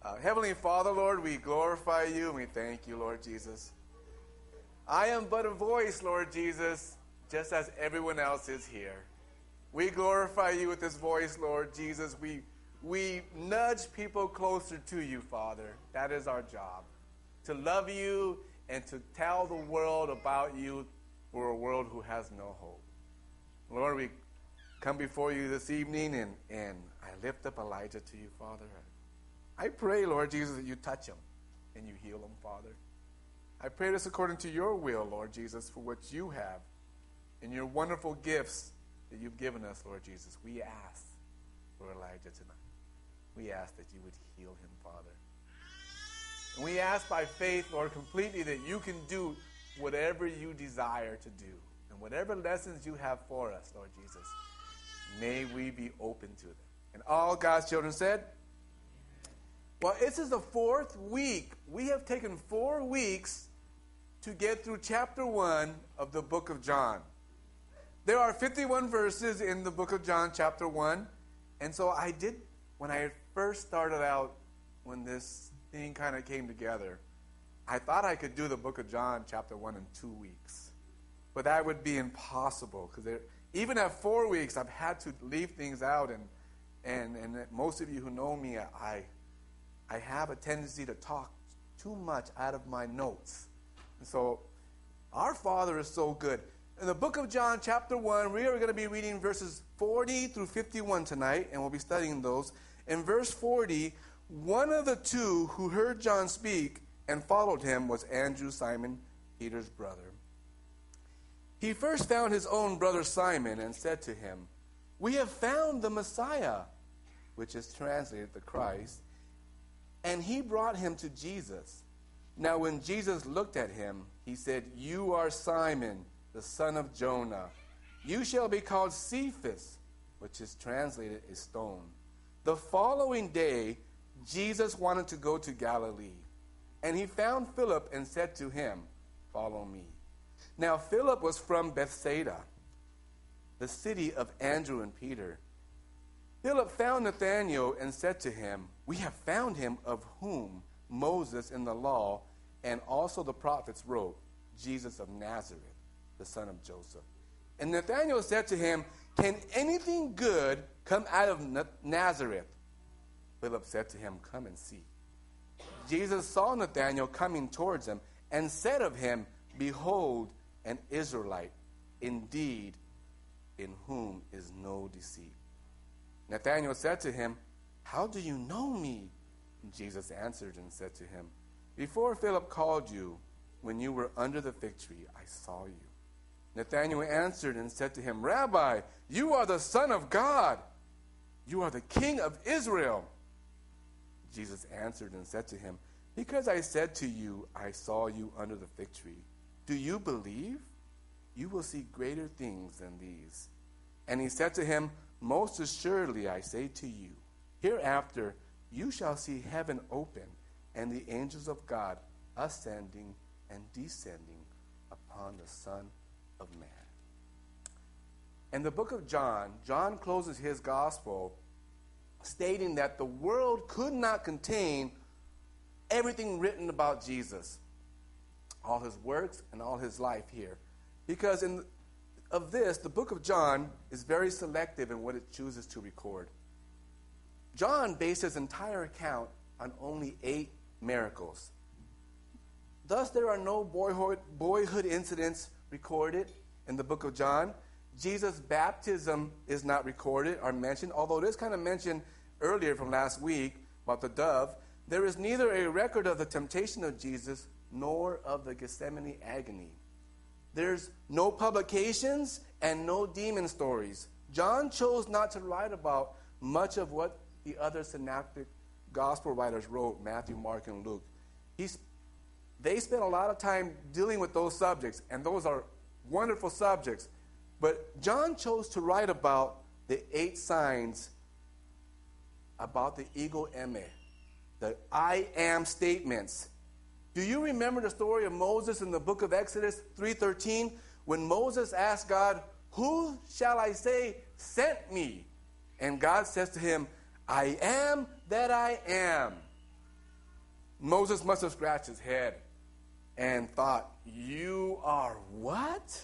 Heavenly Father, Lord, we glorify you and we thank you, Lord Jesus. I am but a voice, Lord Jesus, just as everyone else is here. We glorify you with this voice, Lord Jesus. We nudge people closer to you, Father. That is our job, to love you and to tell the world about you for a world who has no hope. Lord, we come before you this evening, and I lift up Elijah to you, Father. I pray, Lord Jesus, that you touch him and you heal him, Father. I pray this according to your will, Lord Jesus, for what you have and your wonderful gifts that you've given us, Lord Jesus. We ask for Elijah tonight. We ask that you would heal him, Father. And we ask by faith, Lord, completely that you can do whatever you desire to do. And whatever lessons you have for us, Lord Jesus, may we be open to them. And all God's children said, well, this is the fourth week. We have taken 4 weeks to get through chapter 1 of the book of John. There are 51 verses in the book of John, chapter 1. And so I did, when I first started out, when this thing kind of came together, I thought I could do the book of John, chapter 1, in 2 weeks. But that would be impossible, because even at 4 weeks, I've had to leave things out. And most of you who know me, I have a tendency to talk too much out of my notes. And so our Father is so good. In the book of John, chapter 1, we are going to be reading verses 40 through 51 tonight, and we'll be studying those. In verse 40, one of the two who heard John speak and followed him was Andrew, Simon Peter's brother. He first found his own brother Simon and said to him, "We have found the Messiah," which is translated the Christ. And he brought him to Jesus. Now when Jesus looked at him, he said, "You are Simon, the son of Jonah. You shall be called Cephas," which is translated a stone. The following day, Jesus wanted to go to Galilee. And he found Philip and said to him, "Follow me." Now Philip was from Bethsaida, the city of Andrew and Peter. Philip found Nathanael and said to him, "We have found him of whom Moses in the law and also the prophets wrote, Jesus of Nazareth, the son of Joseph." And Nathanael said to him, "Can anything good come out of Nazareth?" Philip said to him, "Come and see." Jesus saw Nathanael coming towards him and said of him, "Behold, an Israelite, indeed, in whom is no deceit." Nathanael said to him, "How do you know me?" And Jesus answered and said to him, "Before Philip called you, when you were under the fig tree, I saw you." Nathanael answered and said to him, "Rabbi, you are the Son of God. You are the King of Israel." Jesus answered and said to him, "Because I said to you, I saw you under the fig tree, do you believe? You will see greater things than these." And he said to him, "Most assuredly I say to you, hereafter you shall see heaven open and the angels of God ascending and descending upon the Son of Man." In the book of John, John closes his gospel stating that the world could not contain everything written about Jesus, all his works and all his life here. Because of this, the book of John is very selective in what it chooses to record. John based his entire account on only 8 miracles. Thus, there are no boyhood incidents recorded in the book of John. Jesus' baptism is not recorded or mentioned, although it is kind of mentioned earlier from last week about the dove. There is neither a record of the temptation of Jesus nor of the Gethsemane agony. There's no publications and no demon stories. John chose not to write about much of what the other synoptic gospel writers wrote, Matthew, Mark, and Luke. They spent a lot of time dealing with those subjects, and those are wonderful subjects. But John chose to write about the 8 signs about the ego eimi, the I am statements. Do you remember the story of Moses in the book of Exodus 3:13 when Moses asked God, "Who shall I say sent me?" And God says to him, "I am that I am." Moses must have scratched his head and thought, you are what?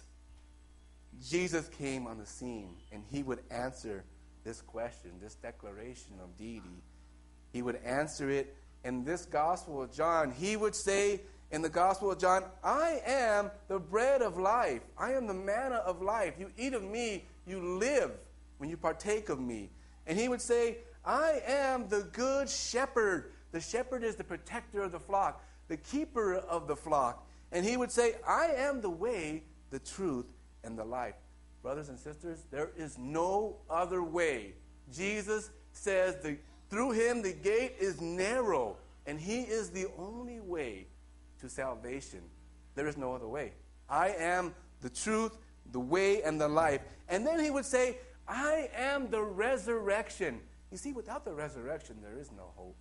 Jesus came on the scene, and he would answer this question, this declaration of deity. He would answer it in this Gospel of John. He would say in the Gospel of John, I am the bread of life. I am the manna of life. You eat of me, you live when you partake of me. And he would say, I am the good shepherd. The shepherd is the protector of the flock, the keeper of the flock. And he would say, I am the way, the truth, and the life. Brothers and sisters, there is no other way. Jesus says through him the gate is narrow, and he is the only way to salvation. There is no other way. I am the truth, the way, and the life. And then he would say, I am the resurrection. You see, without the resurrection, there is no hope.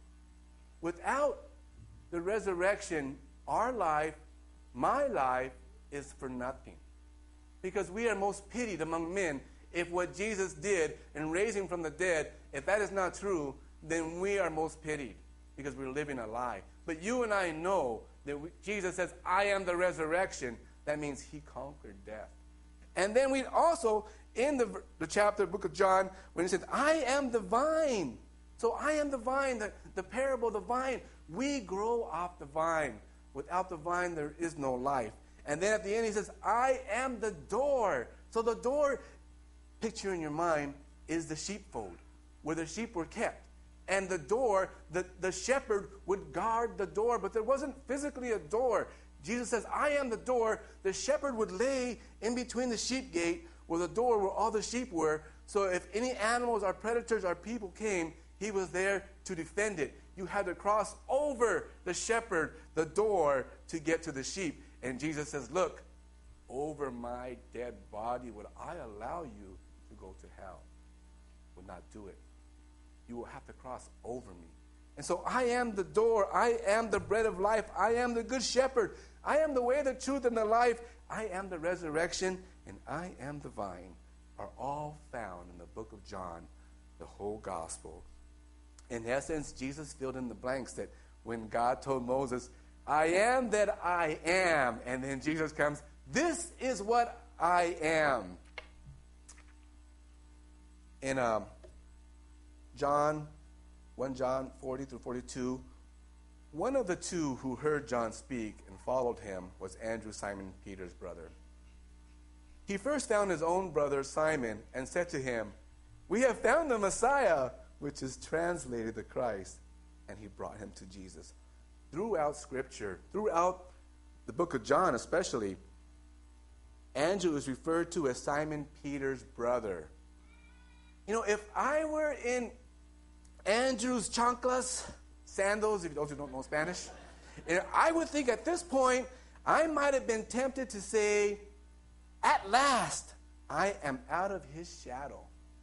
Without the resurrection, our life, my life, is for nothing. Because we are most pitied among men if what Jesus did in raising from the dead, if that is not true, then we are most pitied because we're living a lie. But you and I know that Jesus says, I am the resurrection. That means he conquered death. And then we also, in the chapter, book of John, when he says, I am the vine. So I am the vine, the parable of the vine. We grow off the vine. Without the vine, there is no life. And then at the end, he says, I am the door. So the door, picture in your mind, is the sheepfold, where the sheep were kept. And the door, the shepherd would guard the door, but there wasn't physically a door. Jesus says, I am the door. The shepherd would lay in between the sheep gate, where the door where all the sheep were. So if any animals or predators or people came, he was there to defend it. You had to cross over the shepherd, the door, to get to the sheep. And Jesus says, look, over my dead body would I allow you to go to hell? Would not do it. You will have to cross over me. And so I am the door. I am the bread of life. I am the good shepherd. I am the way, the truth, and the life. I am the resurrection, and I am the vine, are all found in the book of John, the whole gospel. In essence, Jesus filled in the blanks that when God told Moses, I am that I am, and then Jesus comes, this is what I am. In 1 John 40 through 42, one of the two who heard John speak and followed him was Andrew, Simon Peter's brother. He first found his own brother Simon and said to him, we have found the Messiah, which is translated the Christ. And he brought him to Jesus. Throughout Scripture, throughout the book of John especially, Andrew is referred to as Simon Peter's brother. You know, if I were in Andrew's chanclas, sandals, if those who don't know Spanish, I would think at this point, I might have been tempted to say, at last, I am out of his shadow.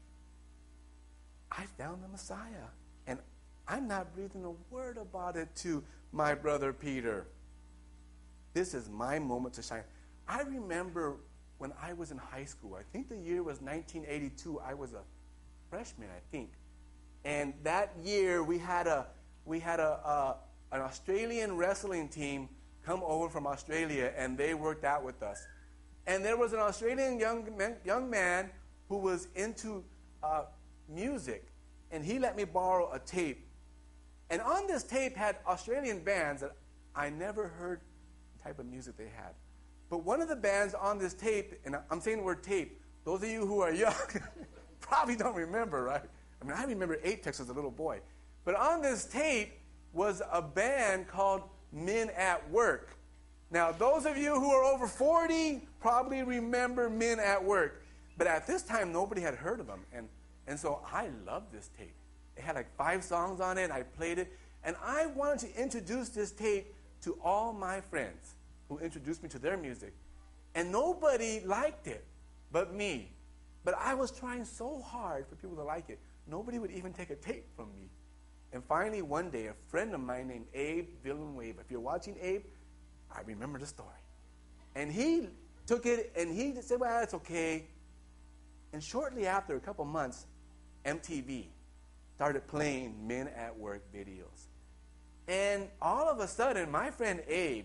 I found the Messiah, and I'm not breathing a word about it to my brother Peter. This is my moment to shine. I remember when I was in high school, I think the year was 1982, I was a freshman, I think. And that year we had an Australian wrestling team come over from Australia, and they worked out with us. And there was an Australian young man who was into music, and he let me borrow a tape. And on this tape had Australian bands that I never heard the type of music they had. But one of the bands on this tape, and I'm saying the word tape, those of you who are young probably don't remember, right? I mean, I remember Apex as a little boy. But on this tape was a band called Men at Work. Now, those of you who are over 40 probably remember Men at Work. But at this time, nobody had heard of them. And so I loved this tape. It had like 5 songs on it. I played it. And I wanted to introduce this tape to all my friends who introduced me to their music. And nobody liked it but me. But I was trying so hard for people to like it. Nobody would even take a tape from me. And finally, one day, a friend of mine named Abe Villanueva, if you're watching Abe, I remember the story. And he took it, and he said, well, it's okay. And shortly after, a couple months, MTV started playing Men at Work videos. And all of a sudden, my friend Abe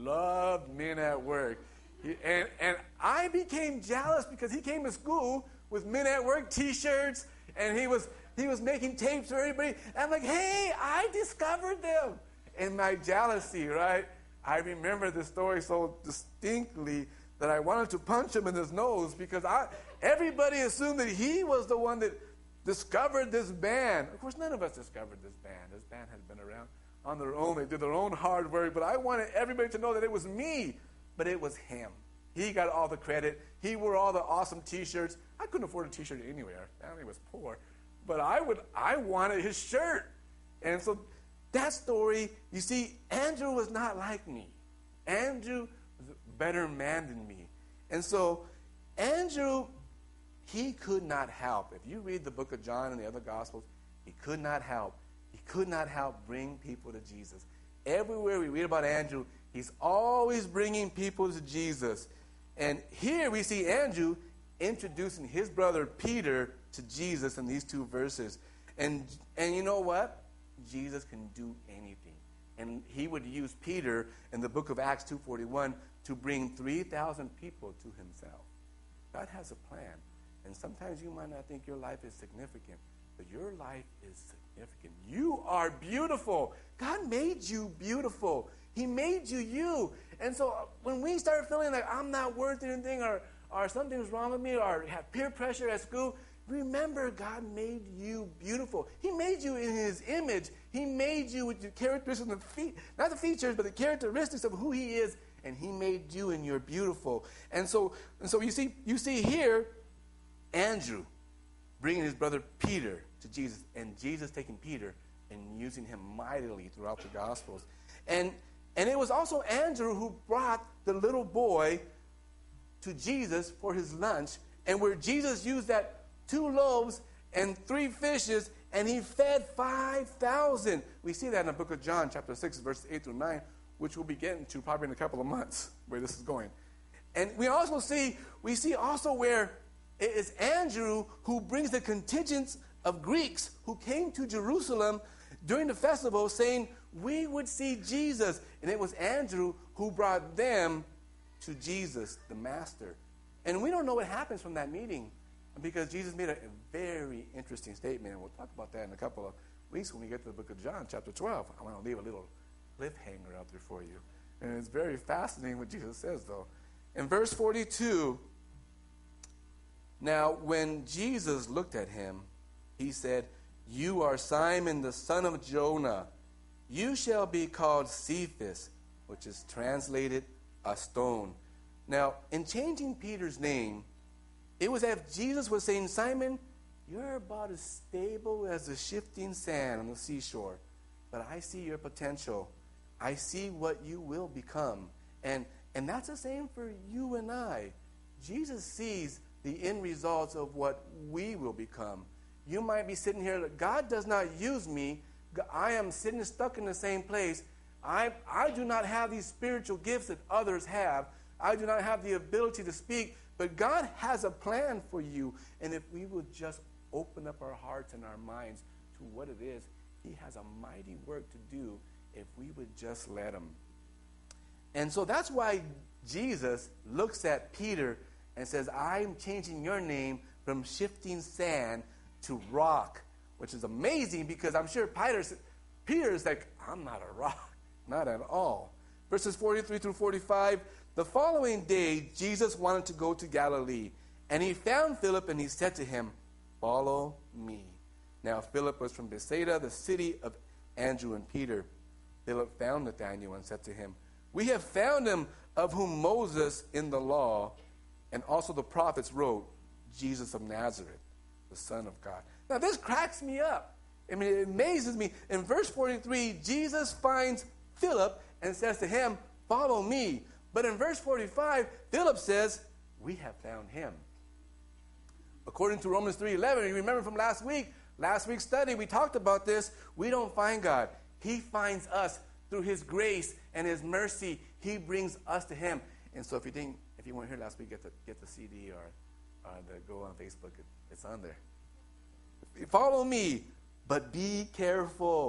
loved Men at Work. And I became jealous because he came to school with Men at Work T-shirts, and he was making tapes for everybody. And I'm like, hey, I discovered them. And my jealousy, right? I remember this story so distinctly that I wanted to punch him in his nose because everybody assumed that he was the one that discovered this band. Of course, none of us discovered this band. This band had been around on their own. They did their own hard work, but I wanted everybody to know that it was me, but it was him. He got all the credit. He wore all the awesome T-shirts. I couldn't afford a T-shirt anyway. Our family was poor, but I wanted his shirt. And so that story, you see, Andrew was not like me. Andrew was a better man than me. And so Andrew, he could not help. If you read the book of John and the other Gospels, he could not help. He could not help bring people to Jesus. Everywhere we read about Andrew, he's always bringing people to Jesus. And here we see Andrew introducing his brother Peter to Jesus in these two verses. And you know what? Jesus can do anything. And he would use Peter in the book of Acts 2:41 to bring 3,000 people to himself. God has a plan. And sometimes you might not think your life is significant, but your life is significant. You are beautiful. God made you beautiful. He made you you. And so when we start feeling like I'm not worth anything or something's wrong with me or have peer pressure at school, remember God made you beautiful. He made you in his image. He made you with the characteristics, not the features, but the characteristics of who he is, and he made you and you're beautiful. And so you see here Andrew bringing his brother Peter to Jesus, and Jesus taking Peter and using him mightily throughout the Gospels. And it was also Andrew who brought the little boy to Jesus for his lunch, and where Jesus used that 2 loaves and 3 fishes, and he fed 5,000. We see that in the book of John, chapter 6, verses 8 through 9, which we'll be getting to probably in a couple of months, where this is going. And we see also where it is Andrew who brings the contingents of Greeks who came to Jerusalem during the festival saying, we would see Jesus. And it was Andrew who brought them to Jesus, the Master. And we don't know what happens from that meeting because Jesus made a very interesting statement. And we'll talk about that in a couple of weeks when we get to the book of John, chapter 12. I want to leave a little cliffhanger out there for you. And it's very fascinating what Jesus says, though. In verse 42, now when Jesus looked at him, he said, you are Simon, the son of Jonah. You shall be called Cephas, which is translated a stone. Now, in changing Peter's name, it was as if Jesus was saying, Simon, you're about as stable as the shifting sand on the seashore, but I see your potential. I see what you will become. And that's the same for you and I. Jesus sees the end results of what we will become. You might be sitting here, God does not use me. I am sitting stuck in the same place. I do not have these spiritual gifts that others have. I do not have the ability to speak, but God has a plan for you. And if we would just open up our hearts and our minds to what it is, he has a mighty work to do if we would just let him. And so that's why Jesus looks at Peter and says, I'm changing your name from shifting sand to rock, which is amazing because I'm sure Peter's like, I'm not a rock, not at all. Verses 43 through 45, the following day, Jesus wanted to go to Galilee, and he found Philip, and he said to him, follow me. Now, Philip was from Bethsaida, the city of Andrew and Peter. Philip found Nathanael and said to him, we have found him of whom Moses in the law and also the prophets wrote, Jesus of Nazareth, the Son of God. Now, this cracks me up. I mean, it amazes me. In verse 43, Jesus finds Philip and says to him, follow me. But in verse 45, Philip says, we have found him. According to Romans 3:11, you remember from last week's study, we talked about this. We don't find God. He finds us through his grace and his mercy. He brings us to him. And so if you weren't here last week, get the CD or go on Facebook. It's on there. Follow me, but be careful.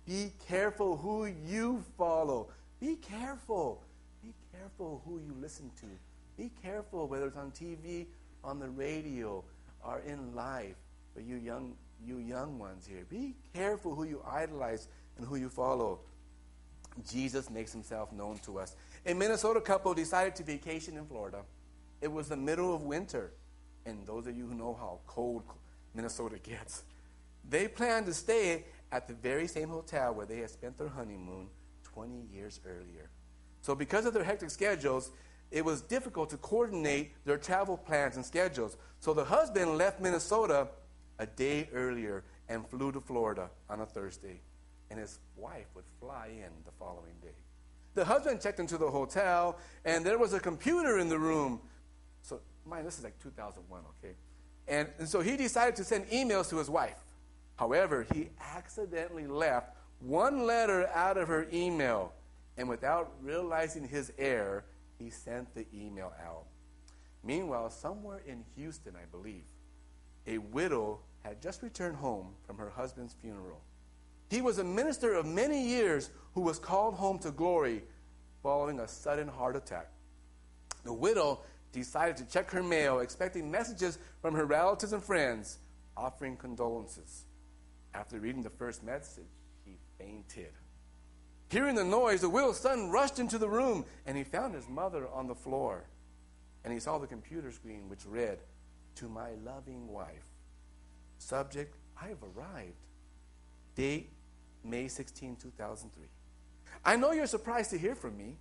Be careful who you follow. Be careful. Be careful who you listen to. Be careful whether it's on TV, on the radio, or in life. For you young ones here, be careful who you idolize and who you follow. Jesus makes himself known to us. A Minnesota couple decided to vacation in Florida. It was the middle of winter. And those of you who know how cold Minnesota gets, they planned to stay at the very same hotel where they had spent their honeymoon 20 years earlier. So because of their hectic schedules, it was difficult to coordinate their travel plans and schedules. So the husband left Minnesota a day earlier and flew to Florida on a Thursday. And his wife would fly in the following day. The husband checked into the hotel, and there was a computer in the room. So, mind, this is like 2001, okay? And so he decided to send emails to his wife. However, he accidentally left one letter out of her email. And without realizing his error, he sent the email out. Meanwhile, somewhere in Houston, I believe, a widow had just returned home from her husband's funeral. He was a minister of many years who was called home to glory following a sudden heart attack. The widow decided to check her mail, expecting messages from her relatives and friends offering condolences. After reading the first message, he fainted. Hearing the noise, the widow's son rushed into the room, and he found his mother on the floor. And he saw the computer screen, which read, "To my loving wife. Subject, I have arrived. Date, May 16, 2003. I know you're surprised to hear from me.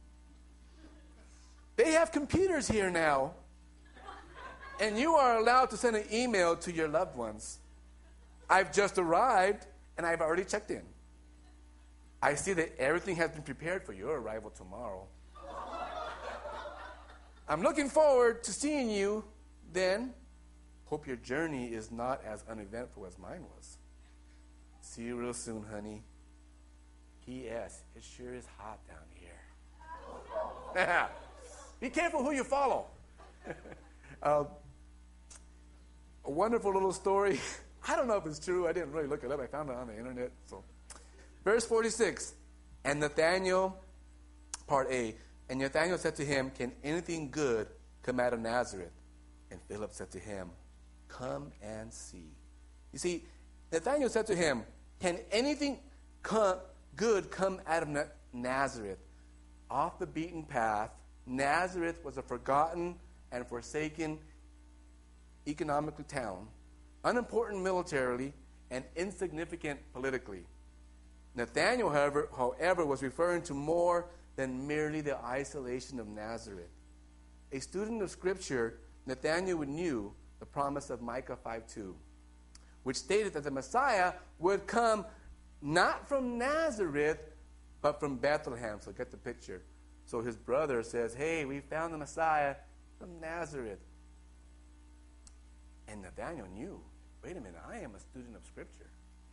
They have computers here now, and you are allowed to send an email to your loved ones. I've just arrived, and I've already checked in. I see that everything has been prepared for your arrival tomorrow. I'm looking forward to seeing you then. Hope your journey is not as uneventful as mine was. See you real soon, honey. P.S. It sure is hot down here." Be careful who you follow. A wonderful little story. I don't know if it's true. I didn't really look it up. I found it on the internet. So, verse 46. And Nathanael, part A. And Nathanael said to him, "Can anything good come out of Nazareth?" And Philip said to him, "Come and see." You see, Nathanael said to him, "Can anything good come out of Nazareth?" Off the beaten path, Nazareth was a forgotten and forsaken economically town, unimportant militarily, and insignificant politically. Nathanael, however, was referring to more than merely the isolation of Nazareth. A student of Scripture, Nathanael knew the promise of Micah 5:2, which stated that the Messiah would come not from Nazareth, but from Bethlehem. So get the picture. So his brother says, "Hey, we found the Messiah from Nazareth." And Nathanael knew, wait a minute, I am a student of Scripture.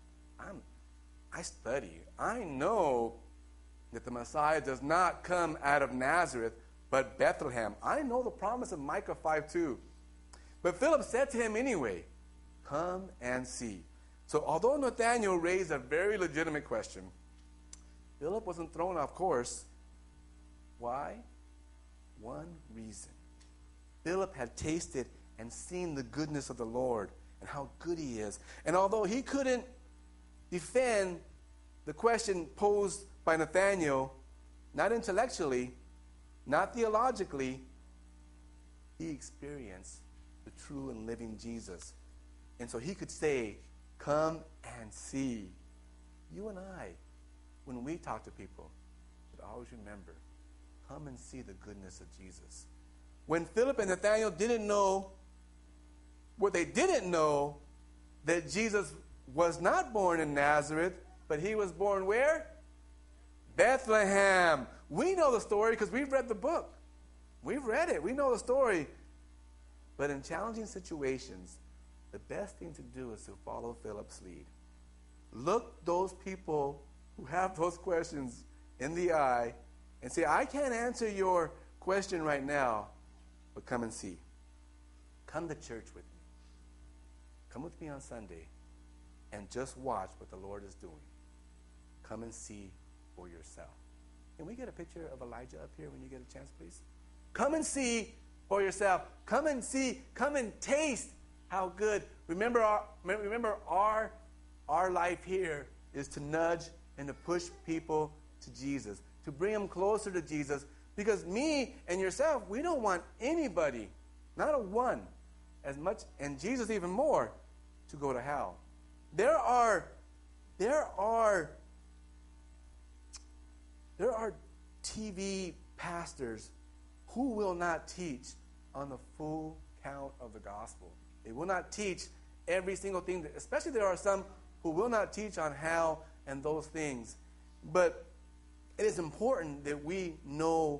I study. I know that the Messiah does not come out of Nazareth, but Bethlehem. I know the promise of Micah 5:2. But Philip said to him anyway, "Come and see." So although Nathanael raised a very legitimate question, Philip wasn't thrown off course. Why? One reason. Philip had tasted and seen the goodness of the Lord and how good he is. And although he couldn't defend the question posed by Nathanael, not intellectually, not theologically, he experienced the true and living Jesus. And so he could say, "Come and see." You and I, when we talk to people, should always remember, come and see the goodness of Jesus. When Philip and Nathanael didn't know what they didn't know, that Jesus was not born in Nazareth, but he was born where? Bethlehem. We know the story because we've read the book. We've read it. We know the story. But in challenging situations, the best thing to do is to follow Philip's lead. Look those people who have those questions in the eye and say, "I can't answer your question right now, but come and see. Come to church with me. Come with me on Sunday and just watch what the Lord is doing." Come and see for yourself. Can we get a picture of Elijah up here when you get a chance, please? Come and see for yourself. Come and see. Come and taste how good. Remember our life here is to nudge and to push people to Jesus, to bring them closer to Jesus. Because me and yourself, we don't want anybody, not a one, as much, and Jesus even more, to go to hell. There are TV pastors who will not teach on the full count of the gospel. They will not teach every single thing, especially there are some who will not teach on hell and those things. But it is important that we know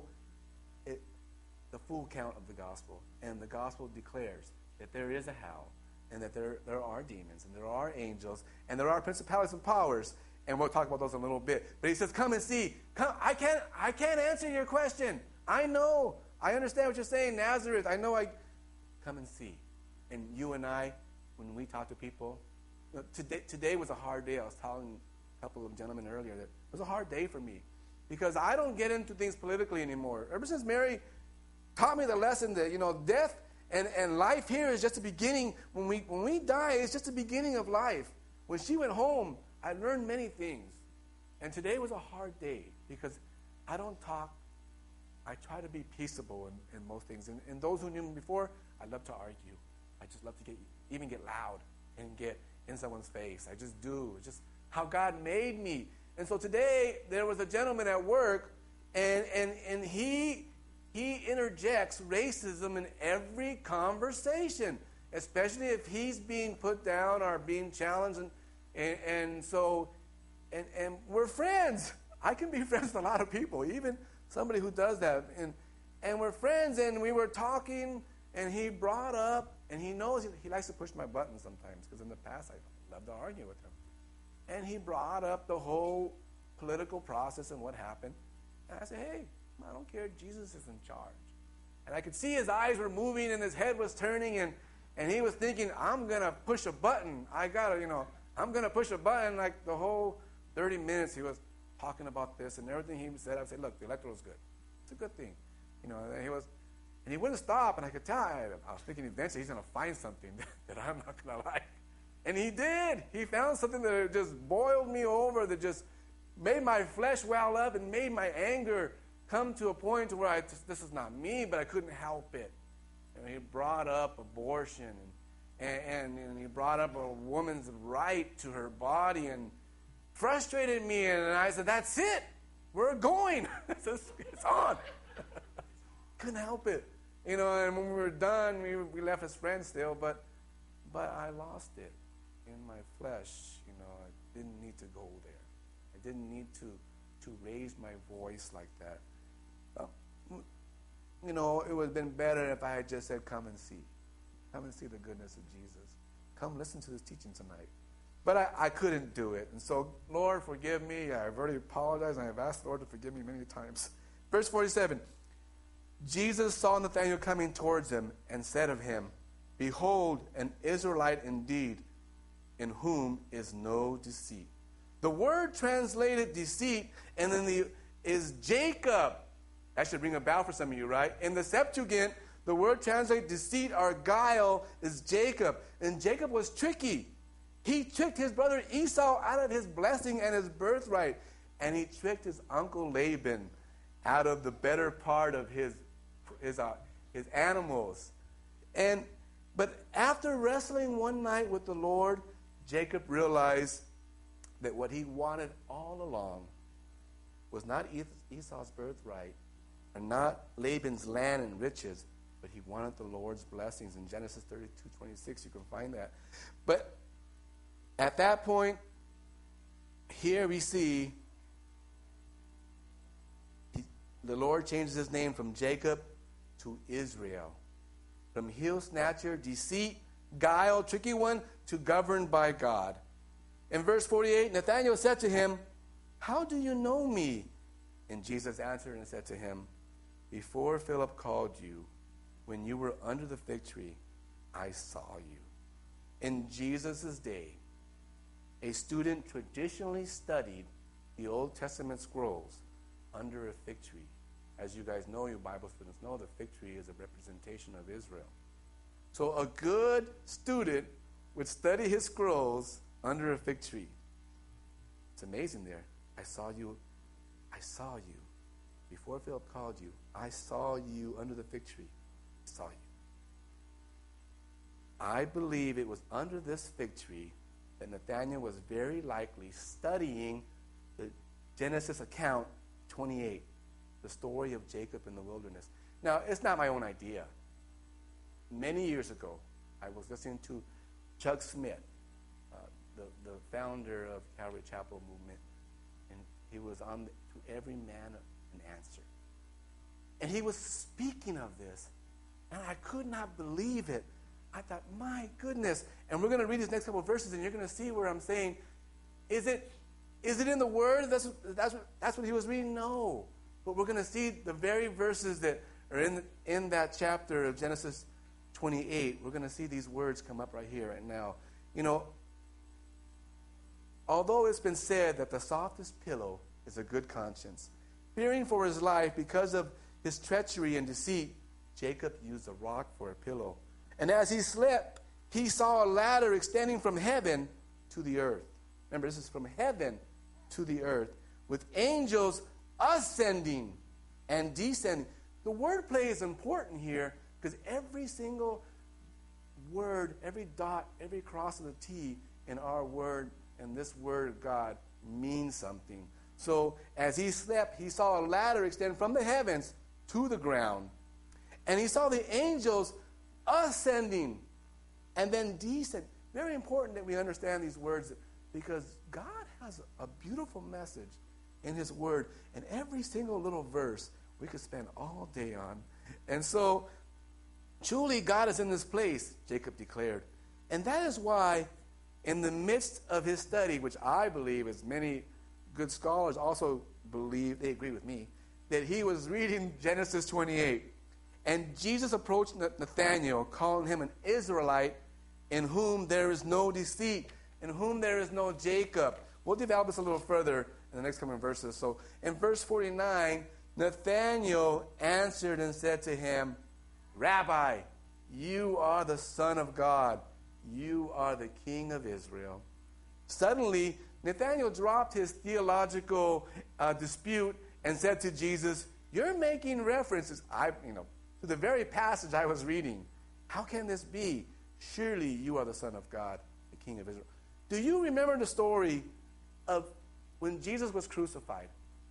the full count of the gospel. And the gospel declares that there is a hell, and that there are demons, and there are angels, and there are principalities and powers. And we'll talk about those in a little bit. But he says, come and see. Come, I can't answer your question. I know. I understand what you're saying, Nazareth. Come and see. And you and I, when we talk to people, today was a hard day. I was telling a couple of gentlemen earlier that it was a hard day for me, because I don't get into things politically anymore. Ever since Mary taught me the lesson that, death and life here is just the beginning. When we die, it's just the beginning of life. When she went home, I learned many things. And today was a hard day because I don't talk. I try to be peaceable in most things. And those who knew me before, I love to argue. I just love to get loud and get in someone's face. I just do. It's just how God made me. And so today, there was a gentleman at work, and he interjects racism in every conversation, especially if he's being put down or being challenged. And so we're friends. I can be friends with a lot of people, even somebody who does that. And we're friends, and we were talking, and he brought up, and he knows he likes to push my buttons sometimes, because in the past I loved to argue with him. And he brought up the whole political process and what happened. And I said, hey, I don't care. Jesus is in charge. And I could see his eyes were moving and his head was turning, and he was thinking, I'm going to push a button. I'm going to push a button. Like the whole 30 minutes he was talking about this, and everything he said, I said, look, the electoral is good. It's a good thing. And he wouldn't stop, and I could tell. I was thinking eventually he's going to find something that I'm not going to like. And he did. He found something that just boiled me over, that just made my flesh well up and made my anger come to a point where this is not me, but I couldn't help it. And he brought up abortion, and he brought up a woman's right to her body, and frustrated me. And I said, that's it. We're going. It's on. Couldn't help it. And when we were done, we left as friends still, but I lost it in my flesh. I didn't need to go there. I didn't need to raise my voice like that. It would have been better if I had just said, come and see. Come and see the goodness of Jesus. Come listen to this teaching tonight. But I couldn't do it. And so, Lord, forgive me. I've already apologized, and I've asked the Lord to forgive me many times. Verse 47, Jesus saw Nathanael coming towards him and said of him, behold, an Israelite indeed, in whom is no deceit. The word translated deceit, and then is Jacob. That should ring a bell for some of you, right? In the Septuagint, the word translated deceit or guile is Jacob. And Jacob was tricky. He tricked his brother Esau out of his blessing and his birthright. And he tricked his uncle Laban out of the better part of his animals. But after wrestling one night with the Lord, Jacob realized that what he wanted all along was not Esau's birthright, and not Laban's land and riches, but he wanted the Lord's blessings. In Genesis 32:26, you can find that. But at that point, here we see the Lord changes his name from Jacob to Israel. From heel snatcher, deceit, guile, tricky one, to governed by God. In verse 48, Nathanael said to him, how do you know me? And Jesus answered and said to him, before Philip called you, when you were under the fig tree, I saw you. In Jesus' day, a student traditionally studied the Old Testament scrolls under a fig tree. As you guys know, you Bible students know, the fig tree is a representation of Israel. So a good student would study his scrolls under a fig tree. It's amazing there. I saw you. Before Philip called you, I saw you under the fig tree. I saw you. I believe it was under this fig tree that Nathanael was very likely studying the Genesis account 28, the story of Jacob in the wilderness. Now, it's not my own idea. Many years ago, I was listening to Chuck Smith, the founder of Calvary Chapel movement, and he was on To Every Man an Answer. And he was speaking of this, and I could not believe it. I thought, my goodness. And we're going to read these next couple of verses, and you're going to see where I'm saying, is it in the Word? That's what he was reading? No. But we're going to see the very verses that are in that chapter of Genesis 28. We're going to see these words come up right here, right now. You know, although it's been said that the softest pillow is a good conscience, fearing for his life because of his treachery and deceit, Jacob used a rock for a pillow. And as he slept, he saw a ladder extending from heaven to the earth. Remember, this is from heaven to the earth, with angels ascending and descending. The wordplay is important here because every single word, every dot, every cross of the T in our word and this word of God means something. So as he slept, he saw a ladder extend from the heavens to the ground. And he saw the angels ascending and then descending. Very important that we understand these words because God has a beautiful message in his word. And every single little verse we could spend all day on. And so, truly God is in this place, Jacob declared. And that is why in the midst of his study, which I believe, as many good scholars also believe, they agree with me, that he was reading Genesis 28. And Jesus approached Nathanael, calling him an Israelite in whom there is no deceit, in whom there is no Jacob. We'll develop this a little further in the next coming verses. So in verse 49, Nathanael answered and said to him, Rabbi, you are the Son of God. You are the King of Israel. Suddenly, Nathanael dropped his theological dispute and said to Jesus, you're making references, to the very passage I was reading. How can this be? Surely you are the Son of God, the King of Israel. Do you remember the story of when Jesus was crucified?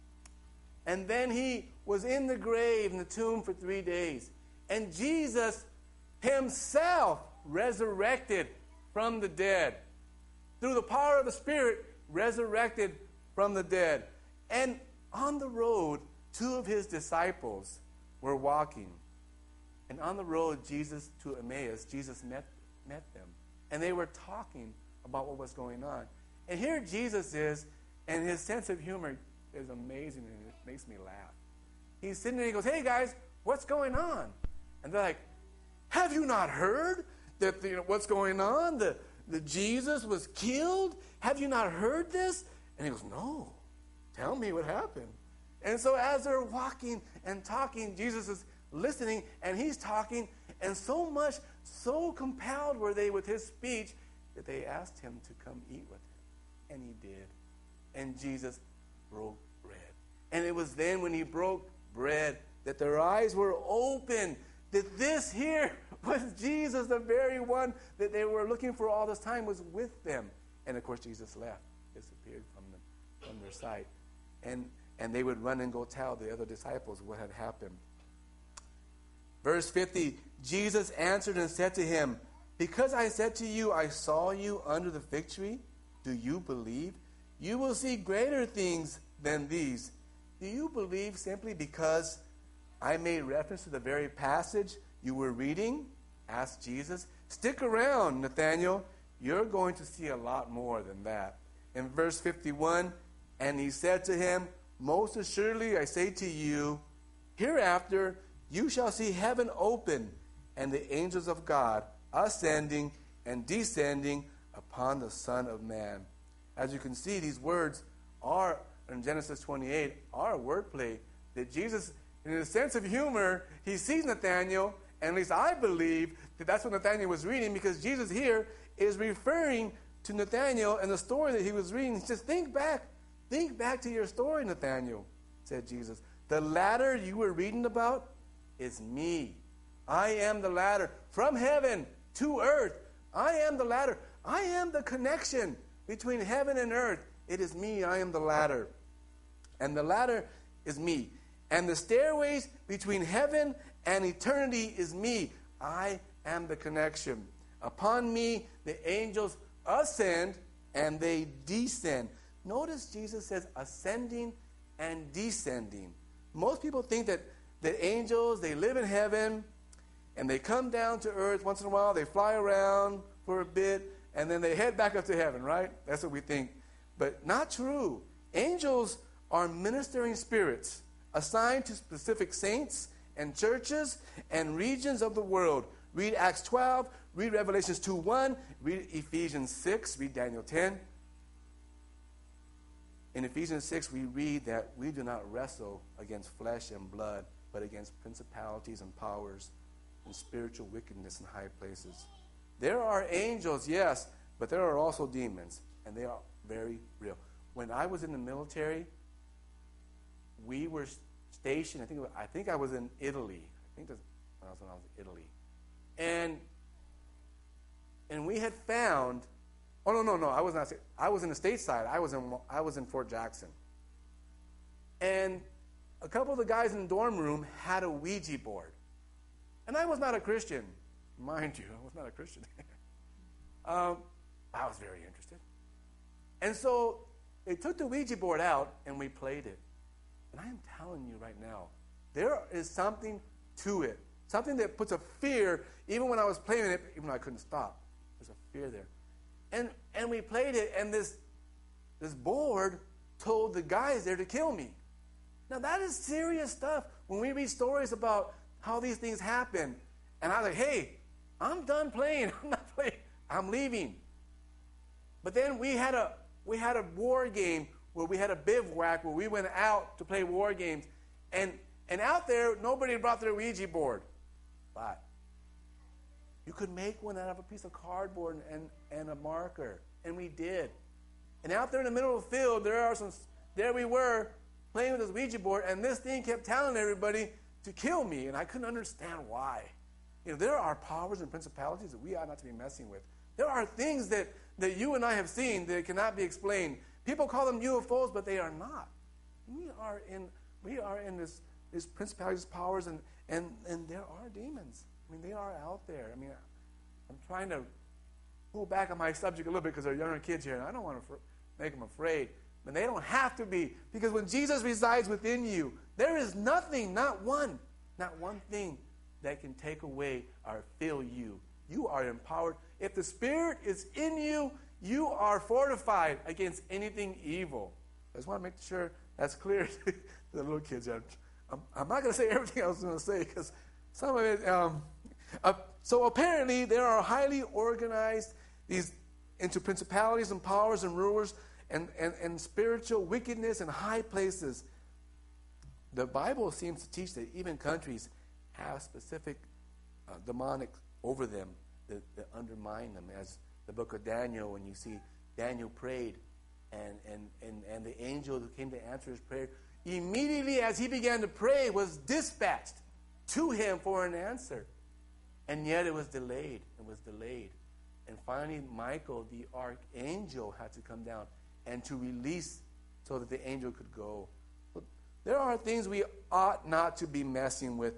And then he was in the grave, in the tomb for 3 days. And Jesus himself resurrected from the dead. Through the power of the Spirit, resurrected from the dead. And on the road, 2 of his disciples were walking. And on the road to Emmaus, Jesus met them. And they were talking about what was going on. And here Jesus is, and his sense of humor is amazing, and it makes me laugh. He's sitting there, and he goes, hey guys, what's going on? And they're like, have you not heard that what's going on? The Jesus was killed? Have you not heard this? And he goes, no, tell me what happened. And so as they're walking and talking, Jesus is listening, and he's talking, and so compelled were they with his speech that they asked him to come eat with him. And he did. And Jesus broke bread. And it was then when he broke bread that their eyes were open, that this here was Jesus, the very one that they were looking for all this time, was with them. And of course Jesus left, disappeared from their sight. And they would run and go tell the other disciples what had happened. Verse 50, Jesus answered and said to him, because I said to you, I saw you under the fig tree, do you believe? You will see greater things than these. Do you believe simply because I made reference to the very passage you were reading? Asked Jesus. Stick around, Nathanael. You're going to see a lot more than that. In verse 51, and he said to him, most assuredly I say to you, hereafter you shall see heaven open and the angels of God ascending and descending upon the Son of Man. As you can see, these words are in Genesis 28 are wordplay. That Jesus, in a sense of humor, he sees Nathanael, and at least I believe that that's what Nathanael was reading, because Jesus here is referring to Nathanael and the story that he was reading. He says, think back to your story, Nathanael, said Jesus. The ladder you were reading about is me. I am the ladder from heaven to earth. I am the ladder. I am the connection between heaven and earth. It is me. I am the ladder. And the ladder is me. And the stairways between heaven and eternity is me. I am the connection. Upon me, the angels ascend and they descend. Notice Jesus says ascending and descending. Most people think that angels, they live in heaven and they come down to earth once in a while. They fly around for a bit and then they head back up to heaven, right? That's what we think. But not true. Angels are ministering spirits assigned to specific saints and churches and regions of the world. Read Acts 12, read Revelations 2:1, read Ephesians 6, read Daniel 10. In Ephesians 6, we read that we do not wrestle against flesh and blood, but against principalities and powers and spiritual wickedness in high places. There are angels, yes, but there are also demons, and they are very real. When I was in the military, we were stationed, I think I was in Italy. I think that's when I was in Italy. And we had found, no, I was not. I was in the stateside. I was in Fort Jackson. And a couple of the guys in the dorm room had a Ouija board. And I was not a Christian, mind you. I was not a Christian. I was very interested. And so they took the Ouija board out and we played it. And I am telling you right now, there is something to it. Something that puts a fear, even when I was playing it, even though I couldn't stop. There's a fear there. And we played it, and this board told the guys there to kill me. Now, that is serious stuff. When we read stories about how these things happen, and I was like, hey, I'm done playing. I'm not playing. I'm leaving. But then we had a war game where we had a bivouac where we went out to play war games. And out there, nobody brought their Ouija board. But you could make one out of a piece of cardboard and a marker. And we did. And out there in the middle of the field, there we were playing with this Ouija board, and this thing kept telling everybody to kill me, and I couldn't understand why. There are powers and principalities that we ought not to be messing with. There are things that you and I have seen that cannot be explained. People call them UFOs, but they are not. We are in these principalities, powers, and there are demons. They are out there. I'm trying to pull back on my subject a little bit because there are younger kids here, and I don't want to make them afraid. But they don't have to be, because when Jesus resides within you, there is nothing, not one thing that can take away or fill you. You are empowered. If the Spirit is in you, you are fortified against anything evil. I just want to make sure that's clear to the little kids. I'm not going to say everything I was going to say because some of it. So apparently there are highly organized into principalities and powers and rulers and spiritual wickedness in high places. The Bible seems to teach that even countries have specific demonic over them that undermine them. As the book of Daniel, when you see Daniel prayed and the angel who came to answer his prayer, immediately as he began to pray, was dispatched to him for an answer. And yet it was delayed. And finally, Michael, the archangel, had to come down and to release so that the angel could go. But there are things we ought not to be messing with.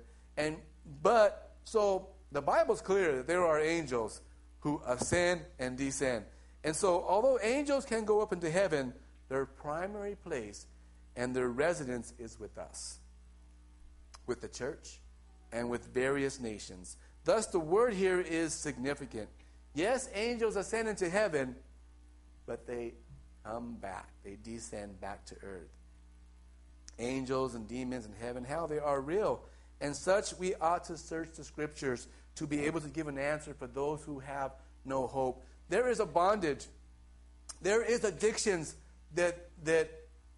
So the Bible's clear that there are angels who ascend and descend. And so although angels can go up into heaven, their primary place and their residence is with us, with the church, and with various nations. Thus, the word here is significant. Yes, angels ascend into heaven, but they come back. They descend back to earth. Angels and demons in heaven, how they are real. And such we ought to search the Scriptures to be able to give an answer for those who have no hope. There is a bondage. There is addictions that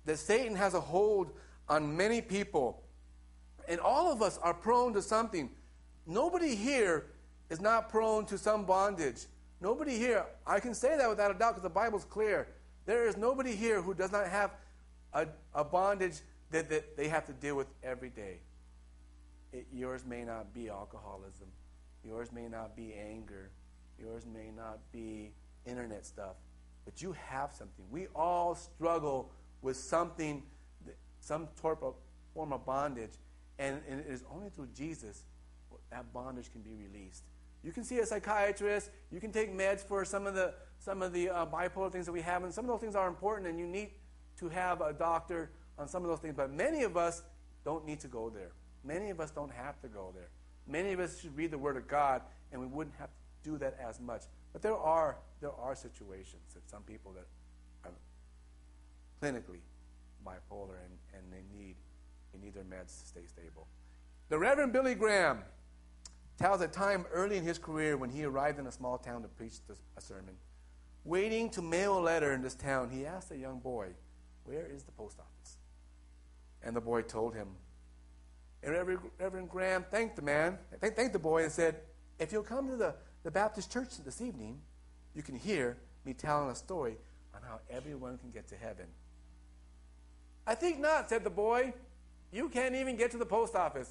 that Satan has a hold on many people. And all of us are prone to something. Nobody here is not prone to some bondage. Nobody here, I can say that without a doubt because the Bible's clear. There is nobody here who does not have a bondage that they have to deal with every day. Yours may not be alcoholism. Yours may not be anger. Yours may not be internet stuff. But you have something. We all struggle with something, some form of bondage. And it is only through Jesus that bondage can be released. You can see a psychiatrist. You can take meds for some of the bipolar things that we have. And some of those things are important, and you need to have a doctor on some of those things. But many of us don't need to go there. Many of us don't have to go there. Many of us should read the Word of God, and we wouldn't have to do that as much. But there are situations that some people that are clinically bipolar and they need their meds to stay stable. The Reverend Billy Graham tells a time early in his career when he arrived in a small town to preach a sermon. Waiting to mail a letter in this town, he asked a young boy, "Where is the post office?" And the boy told him. And Reverend Graham thanked the man, thanked the boy, and said, "If you'll come to the Baptist church this evening, you can hear me telling a story on how everyone can get to heaven." "I think not," said the boy. "You can't even get to the post office."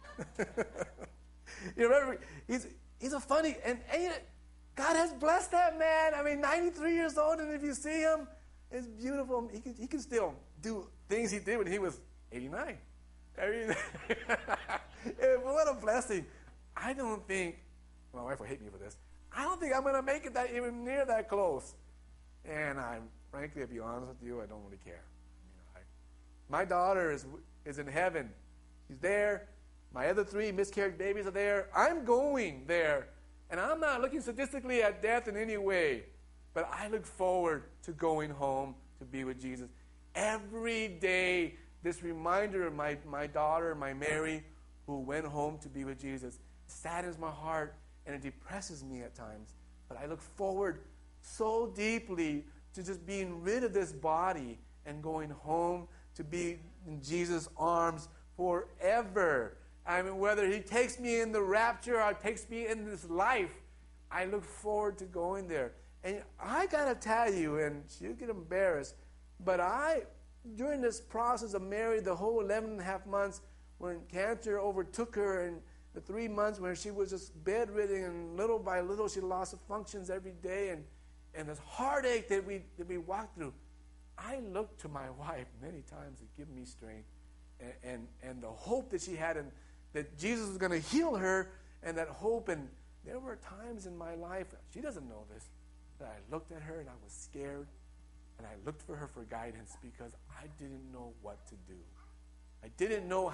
You remember, he's a funny, and God has blessed that man. I mean, 93 years old, and if you see him, it's beautiful. He can still do things he did when he was 89. I mean, what a blessing. I don't think, my wife will hate me for this, I don't think I'm going to make it that even near that close. And frankly, to be honest with you, I don't really care. My daughter is in heaven. She's there. My other 3 miscarried babies are there. I'm going there. And I'm not looking statistically at death in any way. But I look forward to going home to be with Jesus. Every day, this reminder of my daughter, my Mary, who went home to be with Jesus, saddens my heart and it depresses me at times. But I look forward so deeply to just being rid of this body and going home to be in Jesus' arms forever. I mean, whether he takes me in the rapture or takes me in this life, I look forward to going there. And I got to tell you, and she'll get embarrassed, but during this process of Mary, the whole 11 and a half months when cancer overtook her, and the 3 months when she was just bedridden, and little by little she lost the functions every day, and this heartache that we walked through, I looked to my wife many times to give me strength and the hope that she had, and that Jesus was going to heal her, and that hope. And there were times in my life, she doesn't know this, that I looked at her and I was scared, and I looked for her for guidance because I didn't know what to do. I didn't know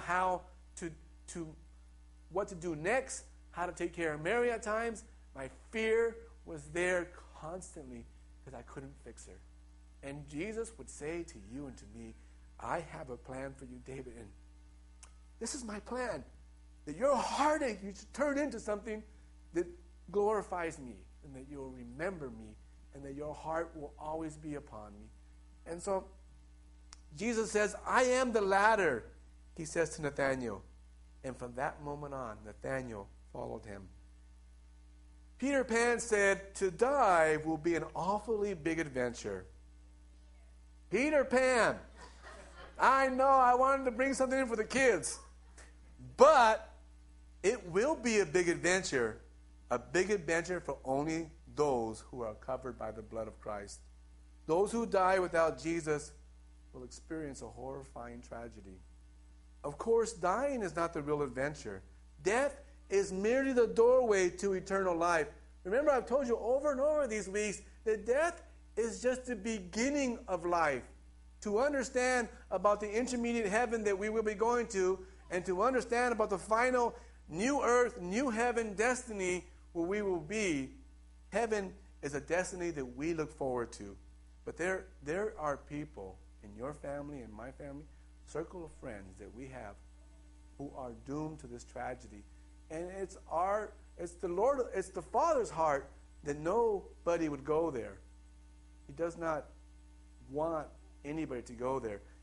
what to do next, how to take care of Mary at times. My fear was there constantly because I couldn't fix her. And Jesus would say to you and to me, "I have a plan for you, David, and this is my plan, that your heartache you should turn into something that glorifies me, and that you'll remember me, and that your heart will always be upon me." And so Jesus says, "I am the ladder," he says to Nathanael. And from that moment on, Nathanael followed him. Peter Pan said, "To die will be an awfully big adventure." Peter Pan. I know, I wanted to bring something in for the kids. But it will be a big adventure for only those who are covered by the blood of Christ. Those who die without Jesus will experience a horrifying tragedy. Of course, dying is not the real adventure. Death is merely the doorway to eternal life. Remember, I've told you over and over these weeks that death is just the beginning of life. To understand about the intermediate heaven that we will be going to, and to understand about the final new earth, new heaven destiny where we will be, heaven is a destiny that we look forward to. But there are people in your family and my family, circle of friends that we have, who are doomed to this tragedy. And it's the Father's heart that nobody would go there. He does not want anybody to go there.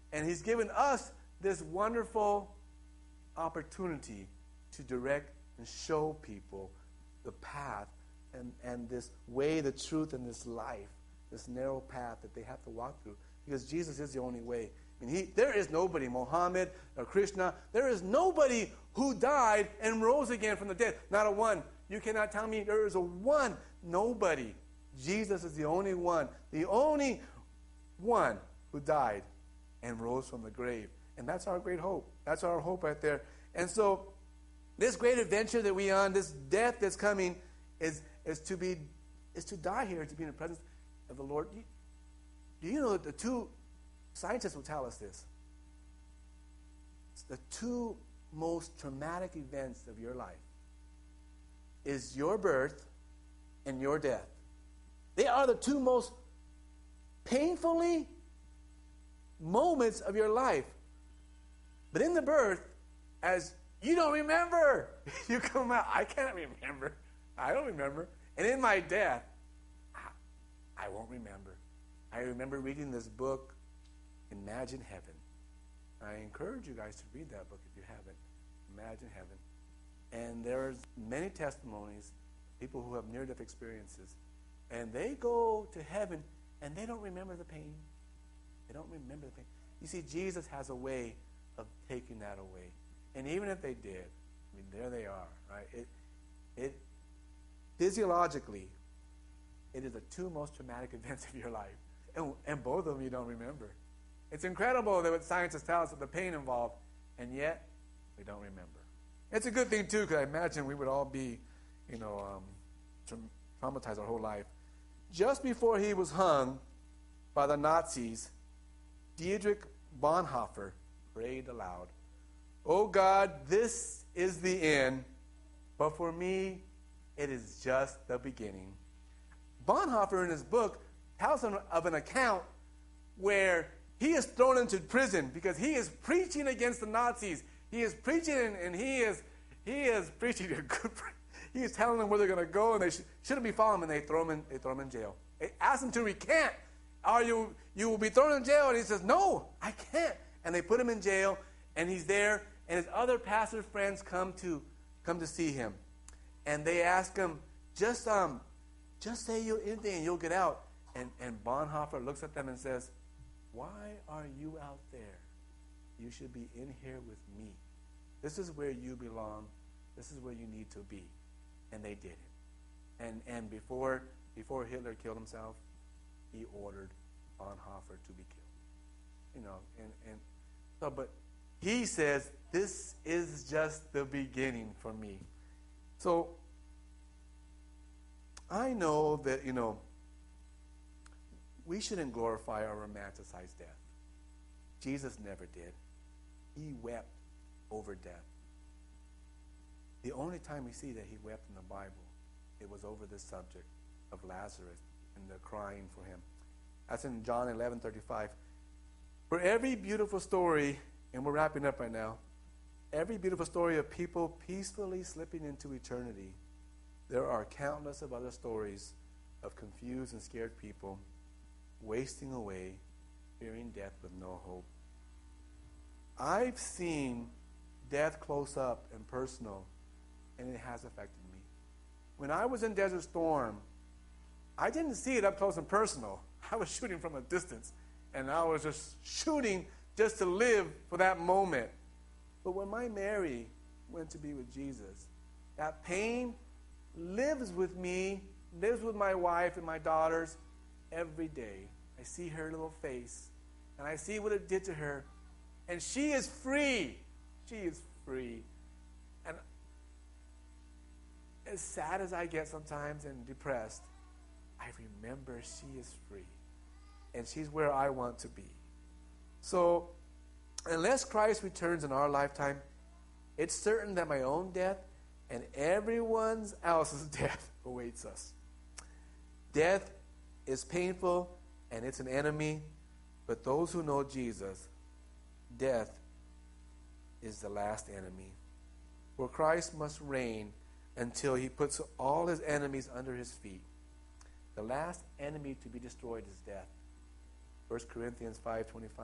And he's given us this wonderful opportunity to direct and show people the path and this way, the truth, and this life, this narrow path that they have to walk through. Because Jesus is the only way. I mean, there is nobody, Muhammad or Krishna, there is nobody who died and rose again from the dead. Not a one. You cannot tell me there is a one. Nobody. Jesus is the only one who died and rose from the grave. And that's our great hope. That's our hope right there. And so, this great adventure that we are on, this death that's coming, is to die here, to be in the presence of the Lord. Do you know that the two scientists will tell us this? The two most traumatic events of your life is your birth and your death. They are the two most painfully moments of your life. But in the birth, as you don't remember, you come out, I can't remember. I don't remember. And in my death, I won't remember. I remember reading this book, Imagine Heaven. I encourage you guys to read that book if you haven't. Imagine Heaven. And there's many testimonies, people who have near-death experiences, and they go to heaven and they don't remember the pain. They don't remember the pain. You see, Jesus has a way of taking that away. And even if they did, I mean, there they are, right? It physiologically, it is the two most traumatic events of your life. And both of them you don't remember. It's incredible that what scientists tell us of the pain involved, and yet we don't remember. It's a good thing, too, because I imagine we would all be, traumatized our whole life. Just before he was hung by the Nazis, Dietrich Bonhoeffer prayed aloud, "Oh God, this is the end, but for me, it is just the beginning." Bonhoeffer, in his book, tells of an account where he is thrown into prison because he is preaching against the Nazis. He is preaching, and he is preaching a good. He is telling them where they're going to go, and they shouldn't be following him. And they throw him in jail. They ask him to recant. You will be thrown in jail, and he says, "No, I can't." And they put him in jail, and he's there, and his other pastor friends come to see him, and they ask him, just say anything, and you'll get out. And Bonhoeffer looks at them and says, "Why are you out there? You should be in here with me. This is where you belong. This is where you need to be." And they did it. And before Hitler killed himself, he ordered Bonhoeffer to be killed. But he says, "This is just the beginning for me." So I know that, we shouldn't glorify or romanticize death. Jesus never did. He wept over death. The only time we see that he wept in the Bible, it was over this subject of Lazarus and the crying for him. That's in John 11:35. For every beautiful story, and we're wrapping up right now, every beautiful story of people peacefully slipping into eternity, there are countless of other stories of confused and scared people wasting away, fearing death with no hope. I've seen death close up and personal, and it has affected me. When I was in Desert Storm, I didn't see it up close and personal. I was shooting from a distance, and I was just shooting just to live for that moment. But when my Mary went to be with Jesus, that pain lives with me, lives with my wife and my daughters every day. I see her little face, and I see what it did to her, and she is free. She is free. And as sad as I get sometimes and depressed, I remember she is free, and she's where I want to be. So, unless Christ returns in our lifetime, it's certain that my own death and everyone else's death awaits us. Death is painful, and it's an enemy, but those who know Jesus, death is the last enemy. For Christ must reign until he puts all his enemies under his feet. The last enemy to be destroyed is death. 1 Corinthians 5:25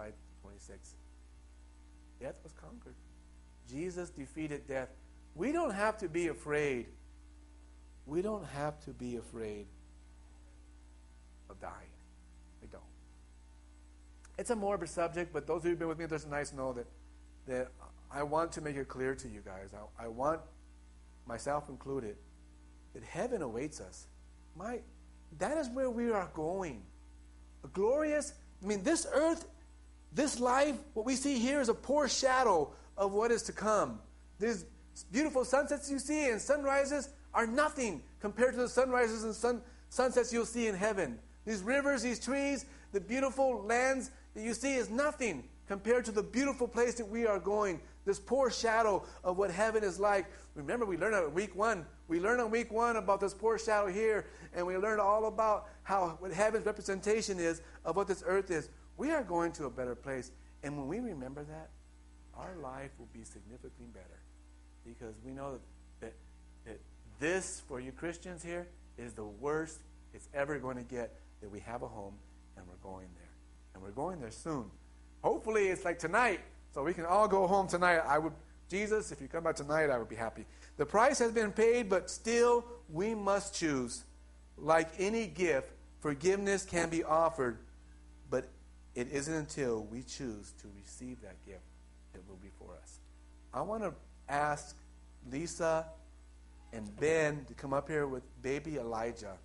26. Death was conquered. Jesus defeated death. We don't have to be afraid. We don't have to be afraid of dying. We don't. It's a morbid subject, but those who've been with me this night know that I want to make it clear to you guys. I want, myself included, that heaven awaits us. That is where we are going. A glorious, this earth, this life, what we see here is a poor shadow of what is to come. These beautiful sunsets you see and sunrises are nothing compared to the sunrises and sunsets you'll see in heaven. These rivers, these trees, the beautiful lands that you see is nothing compared to the beautiful place that we are going. This poor shadow of what heaven is like. Remember, we learned on week 1. We learned on week 1 about this poor shadow here, and we learned all about what heaven's representation is of what this earth is. We are going to a better place. And when we remember that, our life will be significantly better. Because we know that this, for you Christians here, is the worst it's ever going to get, that we have a home and we're going there. And we're going there soon. Hopefully it's like tonight, so we can all go home tonight. Jesus, if you come back tonight, I would be happy. The price has been paid, but still we must choose. Like any gift, forgiveness can be offered, but it isn't until we choose to receive that gift that will be for us. I want to ask Lisa and Ben to come up here with baby Elijah.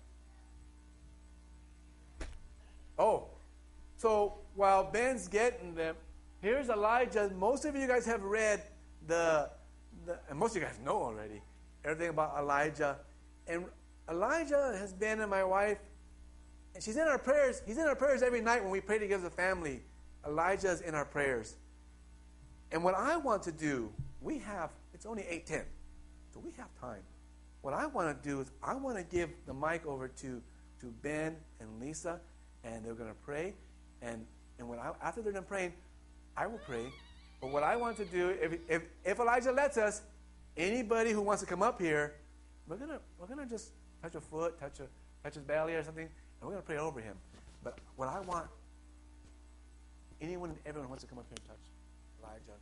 Oh, so while Ben's getting them, here's Elijah. Most of you guys have read and most of you guys know already everything about Elijah. And Elijah has been in my wife, and she's in our prayers. He's in our prayers every night when we pray together as a family. Elijah is in our prayers. And what I want to do, it's only 8:10, so we have time. What I want to do is I want to give the mic over to Ben and Lisa, and they're going to pray. And after they're done praying, I will pray. But what I want to do, if Elijah lets us, anybody who wants to come up here, we're gonna just touch a foot, touch his belly or something, and we're gonna pray over him. But what I want, everyone who wants to come up here and touch Elijah.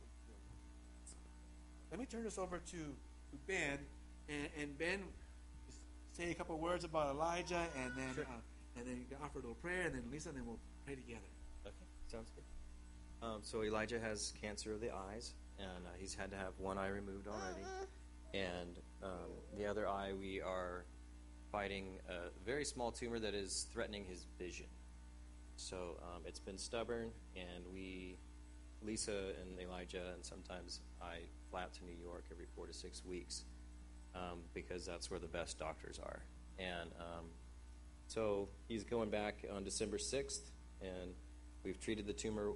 Let me turn this over to Ben, and Ben say a couple words about Elijah, and then sure. And then you can offer a little prayer, and then Lisa, and then we'll pray together. Okay, sounds good. So Elijah has cancer of the eyes, and he's had to have one eye removed already. And the other eye, we are fighting a very small tumor that is threatening his vision. So it's been stubborn, and Lisa and Elijah, and sometimes I fly out to New York every 4 to 6 weeks because that's where the best doctors are. And so he's going back on December 6th, and we've treated the tumor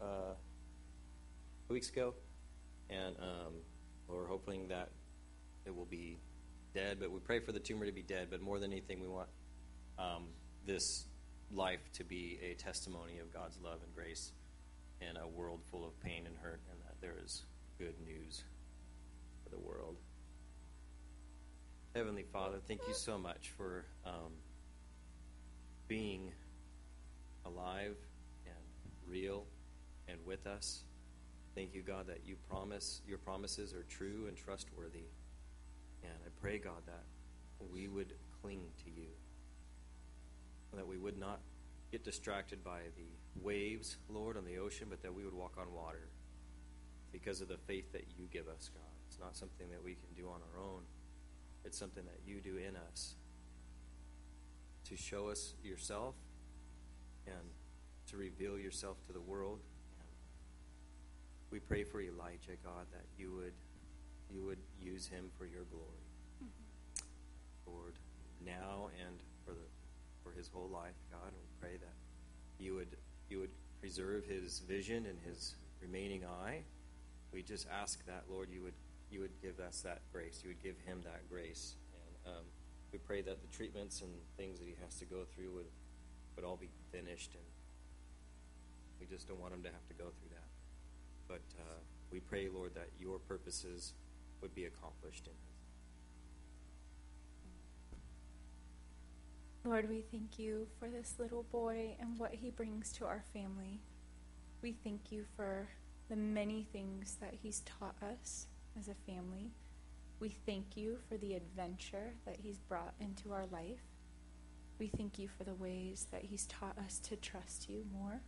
weeks ago, and we're hoping that it will be dead, but we pray for the tumor to be dead, but more than anything, we want this life to be a testimony of God's love and grace in a world full of pain and hurt, and that there is good news for the world. Heavenly Father, thank you so much for being alive and real and with us. Thank you, God, that your promises are true and trustworthy. And I pray, God, that we would cling to you, and that we would not get distracted by the waves, Lord, on the ocean, but that we would walk on water because of the faith that you give us, God. It's not something that we can do on our own. It's something that you do in us to show us yourself and to reveal yourself to the world. And we pray for Elijah, God, that you would use him for your glory. Mm-hmm. Lord, now and for his whole life, God, we pray that you would preserve his vision and his remaining eye. We just ask that, Lord, you would give us that grace. You would give him that grace. And we pray that the treatments and things that he has to go through would all be finished, and we just don't want him to have to go through that. But we pray, Lord, that your purposes would be accomplished in us. Lord, we thank you for this little boy and what he brings to our family. we thank you for the many things that he's taught us as a family. We thank you for the adventure that he's brought into our life. We thank you for the ways that he's taught us to trust you more.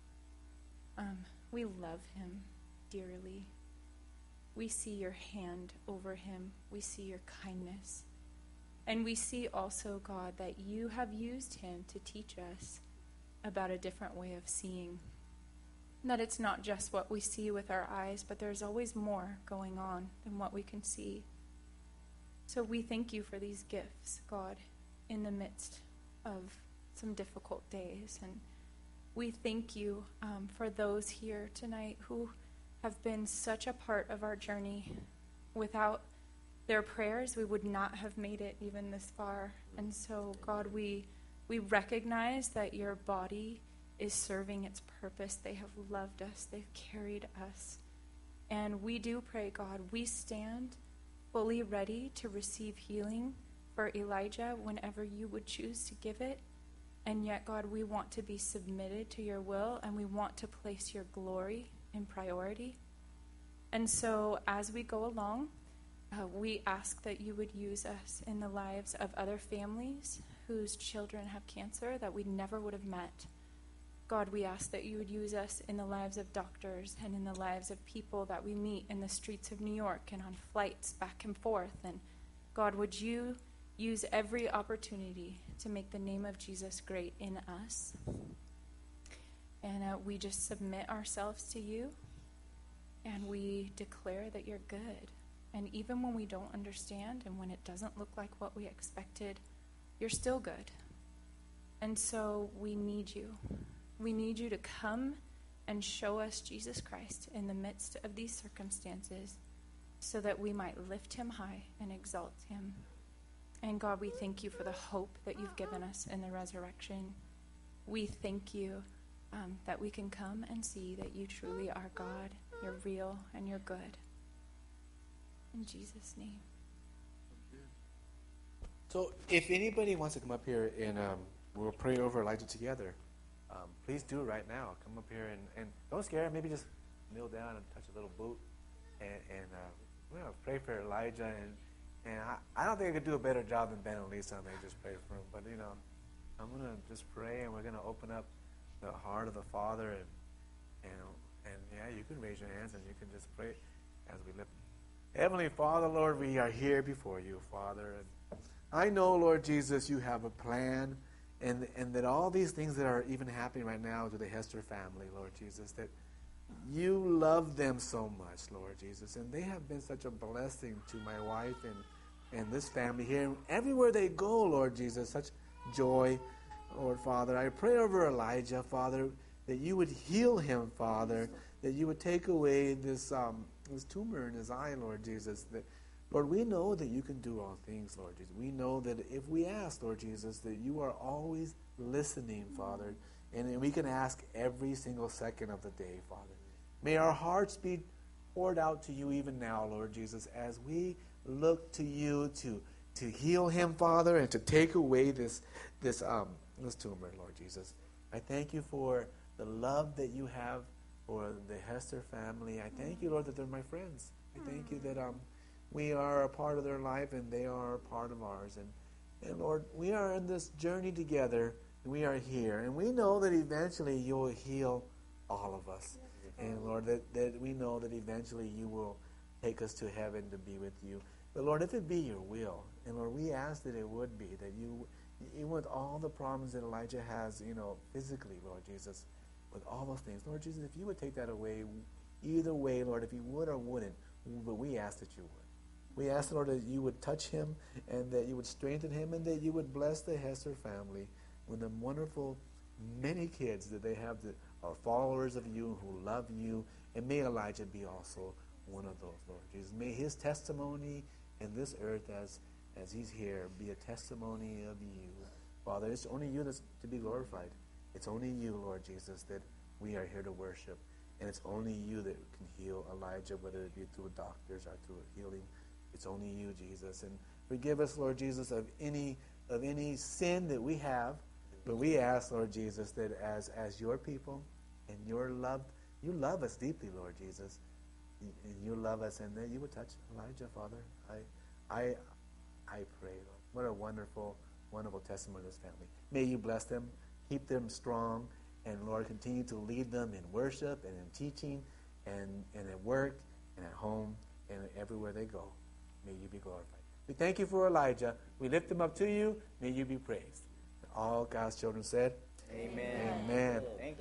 We love him dearly. We see your hand over him. We see your kindness. And we see also, God, that you have used him to teach us about a different way of seeing. That it's not just what we see with our eyes, but there's always more going on than what we can see. So we thank you for these gifts, God, in the midst of some difficult days. And we thank you for those here tonight who have been such a part of our journey. Without their prayers, we would not have made it even this far. And so, God, we recognize that your body is serving its purpose. They have loved us. They've carried us. And we do pray, God, we stand fully ready to receive healing for Elijah whenever you would choose to give it. And yet, God, we want to be submitted to your will, and we want to place your glory in priority. And so as we go along, we ask that you would use us in the lives of other families whose children have cancer that we never would have met. God, we ask that you would use us in the lives of doctors and in the lives of people that we meet in the streets of New York and on flights back and forth. And God, would you use every opportunity to make the name of Jesus great in us? And we just submit ourselves to you, and we declare that you're good. And even when we don't understand and when it doesn't look like what we expected, you're still good. And so we need you. We need you to come and show us Jesus Christ in the midst of these circumstances so that we might lift him high and exalt him. And God, we thank you for the hope that you've given us in the resurrection. We thank you that we can come and see that you truly are God, you're real, and you're good. In Jesus' name. So if anybody wants to come up here and we'll pray over Elijah together, please do it right now. Come up here and don't scare him. Maybe just kneel down and touch a little boot and we're going to pray for Elijah. And I don't think I could do a better job than Ben and Lisa. I may just pray for him. But, I'm going to just pray, and we're going to open up the heart of the Father. And yeah, you can raise your hands, and you can just pray as we lift. Heavenly Father, Lord, we are here before you, Father. And I know, Lord Jesus, you have a plan, and that all these things that are even happening right now to the Hester family, Lord Jesus, that you love them so much, Lord Jesus. And they have been such a blessing to my wife and this family here. And everywhere they go, Lord Jesus, such joy, Lord Father. I pray over Elijah, Father, that you would heal him, Father, that you would take away this tumor in his eye, Lord Jesus. That, Lord, we know that you can do all things, Lord Jesus. We know that if we ask, Lord Jesus, that you are always listening, Father. And we can ask every single second of the day, Father. May our hearts be poured out to you even now, Lord Jesus, as we look to you to heal him, Father, and to take away this tumor, Lord Jesus. I thank you for the love that you have for the Hester family. I thank you, Lord, that they're my friends. I thank you that we are a part of their life and they are a part of ours. And Lord, we are in this journey together. We are here. And we know that eventually you will heal all of us. And Lord, that we know that eventually you will take us to heaven to be with you. But Lord, if it be your will, and Lord, we ask that it would be, that you with all the problems that Elijah has, physically, Lord Jesus, with all those things, Lord Jesus, if you would take that away, either way, Lord, if you would or wouldn't, but we ask that you would. We ask, Lord, that you would touch him and that you would strengthen him and that you would bless the Hester family with the wonderful many kids that they have that are followers of you, who love you, and may Elijah be also one of those, Lord Jesus. May his testimony in this earth as he's here be a testimony of you. Father, it's only you that's to be glorified. It's only you, Lord Jesus, that we are here to worship. And it's only you that can heal Elijah, whether it be through doctors or through healing. It's only you, Jesus. And forgive us, Lord Jesus, of any sin that we have. But we ask, Lord Jesus, that as your people and your loved You love us deeply, Lord Jesus. And you love us, and that you would touch Elijah, Father. I pray, Lord. What a wonderful, wonderful testimony to this family. May you bless them, keep them strong, and Lord, continue to lead them in worship and in teaching and at work and at home and everywhere they go. May you be glorified. We thank you for Elijah. We lift him up to you. May you be praised. All God's children said, Amen. Amen. Thank you.